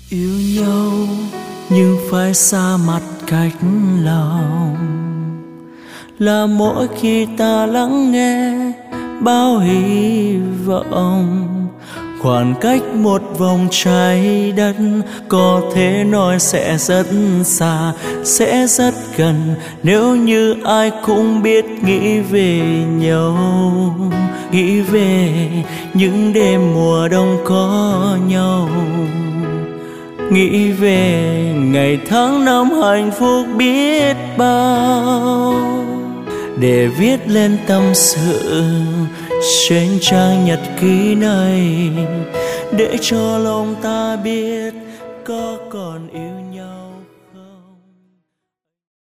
Yêu nhau nhưng phải xa mặt cách lòng, là mỗi khi ta lắng nghe bao hy vọng. Khoảng cách một vòng trái đất có thể nói sẽ rất xa, sẽ rất gần nếu như ai cũng biết nghĩ về nhau. Nghĩ về những đêm mùa đông có nhau, nghĩ về ngày tháng năm hạnh phúc biết bao, để viết lên tâm sự trên trang nhật ký này, để cho lòng ta biết có còn yêu nhau.